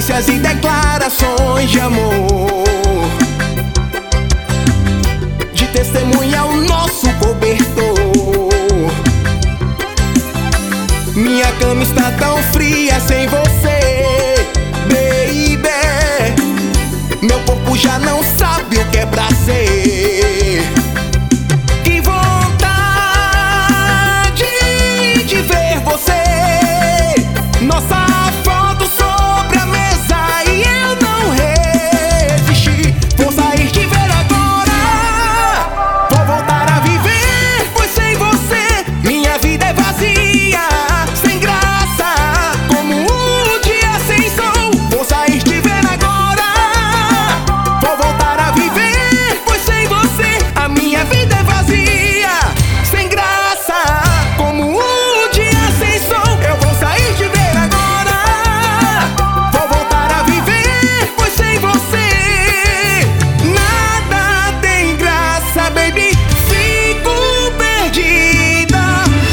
carícias e declarações de amor, de testemunha o nosso cobertor. Minha cama está tão fria sem você, baby. Meu corpo já não sabe o que é pra ser. Que vontade de ver você, nossa foto sobre a mesa, e eu não resisti. Vou sair de ver agora, vou voltar a viver, pois sem você minha vida é vazia, sem graça, como um dia sem sol. Vou sair de ver agora, vou voltar a viver, pois sem você a minha vida é vazia, sem graça, como um dia sem sol. Eu vou sair de ver agora, vou voltar a viver, pois sem você nada tem graça, baby. Fico perdida.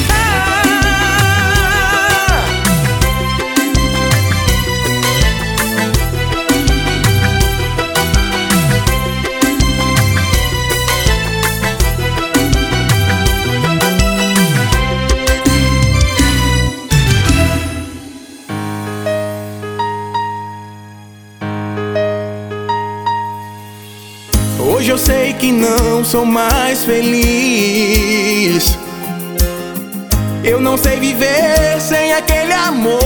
Hoje eu sei que não sou mais feliz. Eu não sei viver sem aquele amor,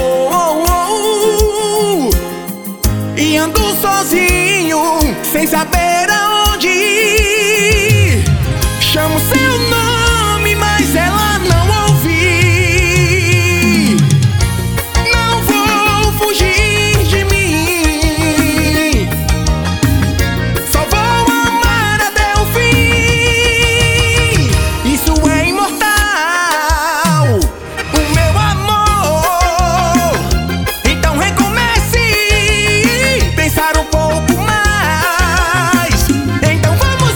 e ando sozinho, sem saber aonde ir. Chamo seu nome, mas ela não ouvi. Não vou fugir de mim, só vou amar até o fim. Isso é imortal, o meu amor. Então recomece, pensar um pouco mais. Então vamos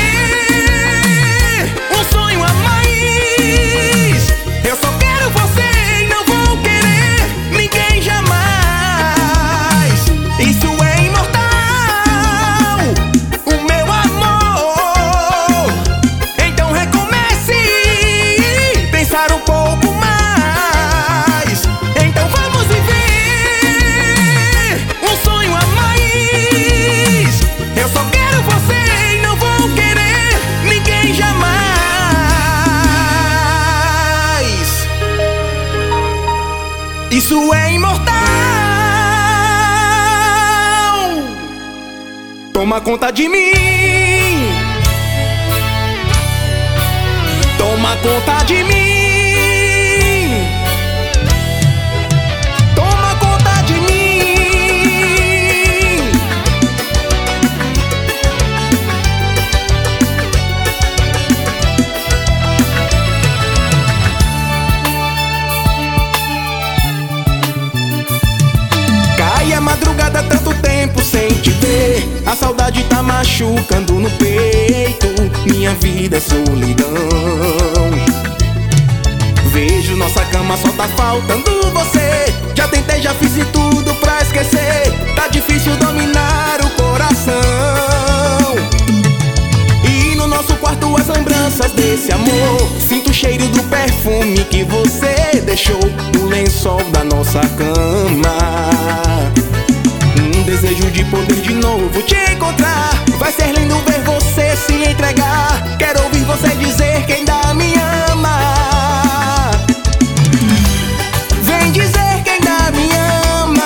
viver um sonho a mais. Eu só quero você e não vou querer ninguém jamais. Isso é imortal, o meu amor. Então recomece, pensar um pouco mais. Então vamos viver um sonho a mais. Eu só quero você e não vou querer ninguém jamais. Isso é imortal. Toma conta de mim, toma conta de mim, toma conta de mim. Cai a madrugada, tanto tempo sem te ver, a saudade tá machucando no peito. Minha vida é solidão. Vejo nossa cama, só tá faltando você. Já tentei, já fiz de tudo pra esquecer. Tá difícil dominar o coração. E no nosso quarto as lembranças desse amor. Sinto o cheiro do perfume que você deixou no lençol da nossa cama. Desejo de poder de novo te encontrar. Vai ser lindo ver você se entregar. Quero ouvir você dizer que ainda me ama. Vem dizer que ainda me ama.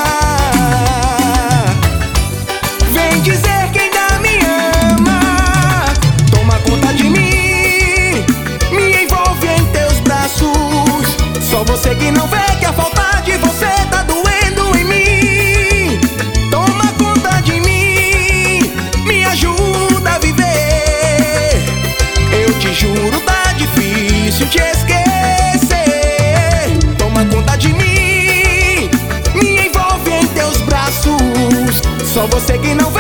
Vem dizer que ainda me ama. Toma conta de mim, me envolve em teus braços. Só você que não vê que a falta de você tá doendo em mim. Toma conta de mim, me ajuda a viver. Eu te juro, tá difícil te esquecer. Toma conta de mim, me envolve em teus braços. Só você que não